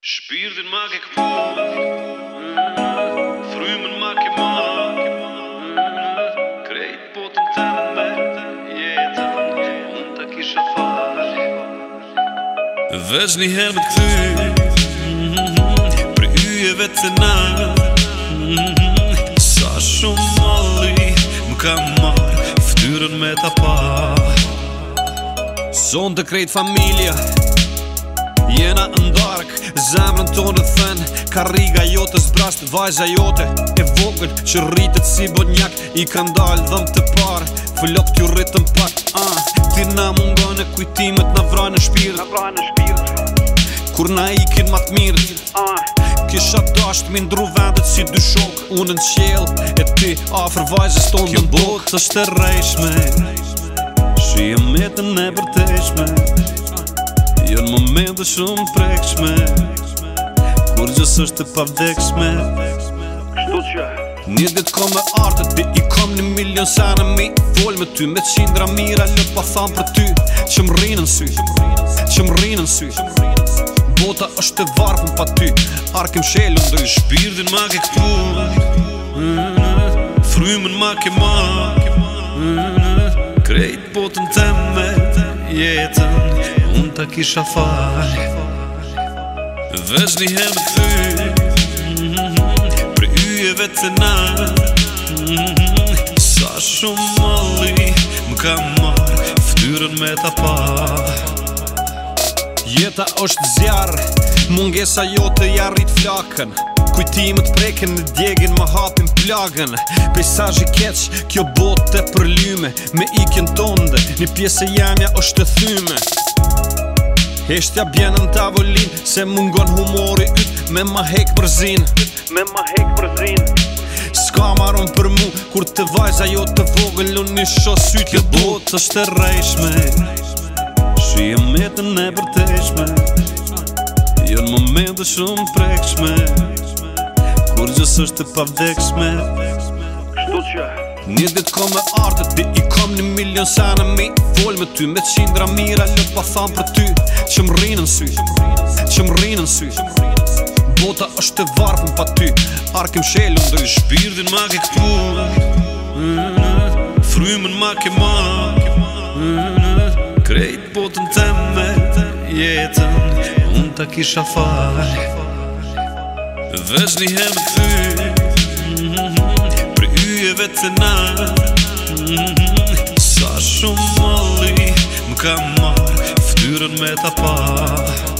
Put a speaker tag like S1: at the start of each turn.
S1: Shpirtin ma ke këpu Frymën ma ke ma Krejt botën tënde jetën Unë ta kisha fal Veç një herë me këthy Për hyjeve të na Sa shumë malli më ka marrë Ftyrën me ta pa Son të krejt familja Jena ndark, zemrën tonë thën Karriga jote zbrast, vajza jote E vogël që rritet si bonjak I ka ndalë dhëm të parë Flok t'ju rritëm pak Ti na mungon e kujtimet na vrajnë në shpirt Kur na ikin ma t'mirët Kisha dasht mi ndru vendet si dy shok Unë në qel e ti afër vajzës tonë Kjo botë është e rejshme Shijem metën e vërtejshme Jën momente shumë prekshme Kur gjës është e pavdekshme Një dit ko me artët Ti i kom 1 milion sene mi Vol me ty me qindra mira Lët pa tham për ty Që më rinë në sy Bota është e varpën pa ty Arkim shelën doj Shpirtin ma ke këtu Frymën ma ke ma Krejt botën teme jetën Unë ta kisha fal Veç një herë me këthy Për hyjeve të na Sa shumë malli më ka marrë Ftyrën me ta pa Jeta është zjarë Mungesa jote ja rrit flakën Kujtimet preken në djegin më hapin plagën Pejsazh i keq, kjo botë e përlyme Me ikjen tonde, një pjesë e jamja është e thyme Heshtja bjen në tavolin Se mungon humori yt Me ma hek përzin S'ka maron për mu Kur të vajza jo të vogël Unë një shosyt Kjo botë është e rejshme Shijem metën e vërtejshme Jën momente shumë prekshme Kur gjës është e pavdekshme Një dit ko me artët Ti i kom 1 milion sene mi Vol me ty me qindra mira Lët pa tham për ty Që më rinë në sy Bota është e varpën pa ty Arkim shelën doj Shpirtin ma ke këtu Frymën ma ke ma Krejt botën teme jetën Unë ta kisha fal Veç një herë me këthy Për hyjeve të na Sa shumë malli më ka marrë Ftyrën me ta pa